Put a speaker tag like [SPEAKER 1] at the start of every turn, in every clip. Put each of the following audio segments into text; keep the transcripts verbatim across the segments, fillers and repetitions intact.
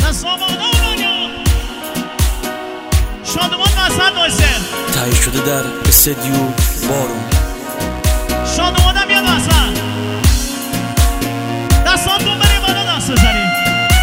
[SPEAKER 1] شادمان وسط نوشته
[SPEAKER 2] تایی شده در استدیو بارون.
[SPEAKER 1] شادمانم بیاد وسط، دستاتون بریم بالا، دست بزنیم.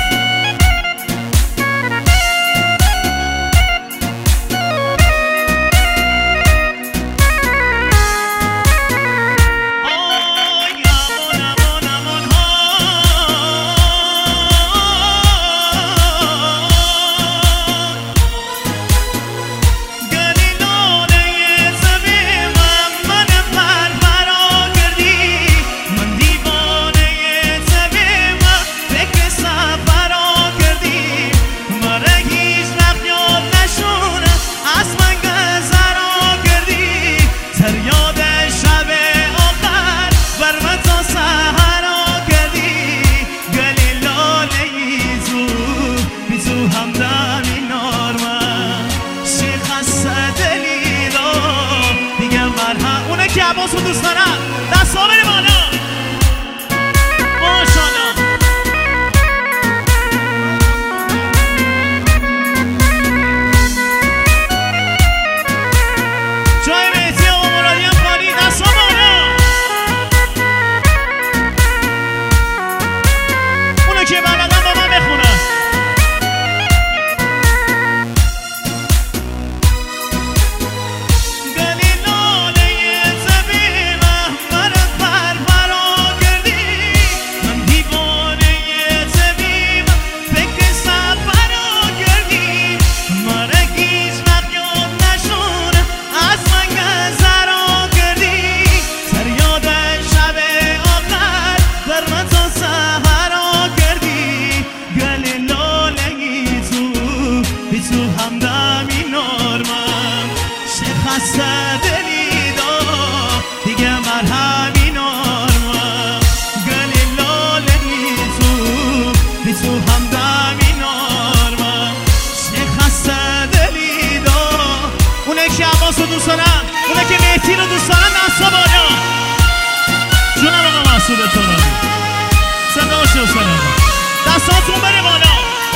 [SPEAKER 1] که عباس رو دوست دارم دست ها بریم بالا. ماشاءالله جای مهدی و مرادی هم خالی، دست ها بالا. اونو که بلدن با من بخونن. خسته دلی دا دیگه مرهمی نارم گلی لالهی تو بی تو همدمی نارم چه خسته دلی دا. اونه که عباس رو دوست دارن، اونه که مهدی رو دوست دارن دستا بالا. جونم آقا مسعود ترابی صدا باشه و سلام، دستاتون بره بالا.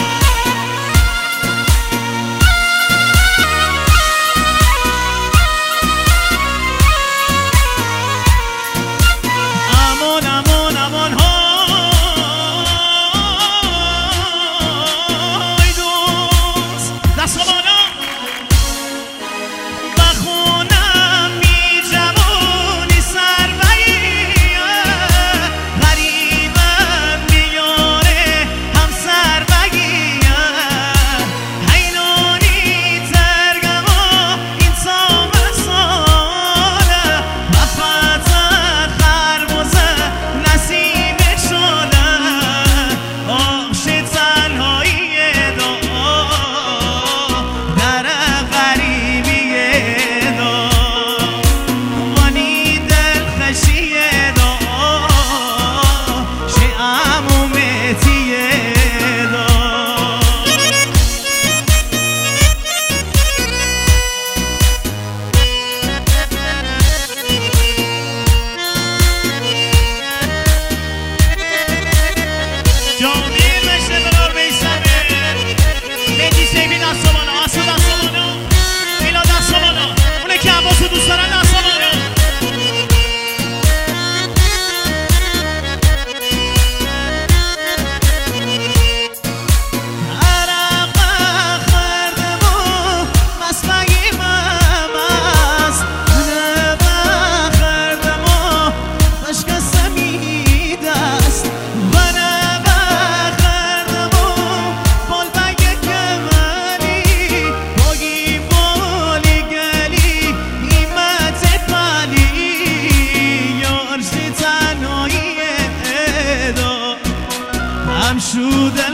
[SPEAKER 1] شو دل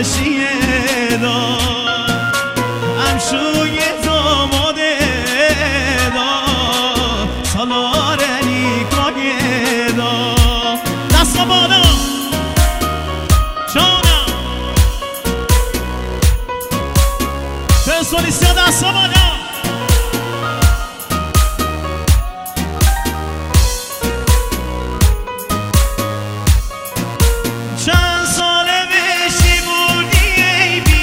[SPEAKER 1] خشیه دا هم شوی داماده دا سالار علی کاگه دا. دست بالا جانم پرسونیسیا، دست بالا. چند ساله بشی بردی ای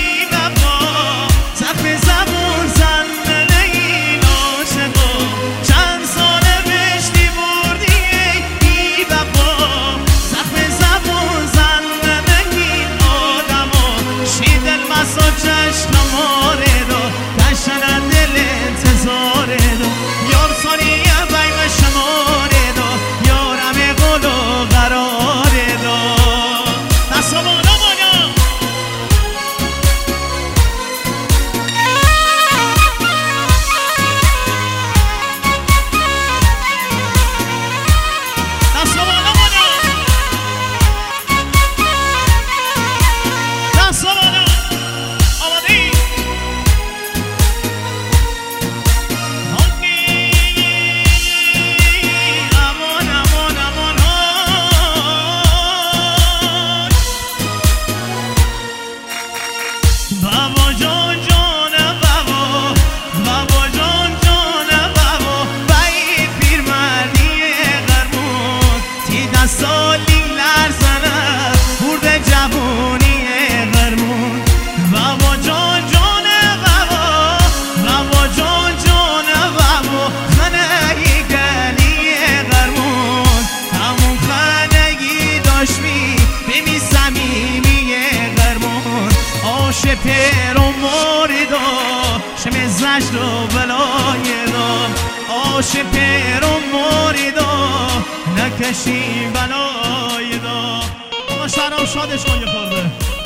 [SPEAKER 1] باشه پر و موریدا نکشی بلای دا. آقا شهرام شادش کن یه خورده.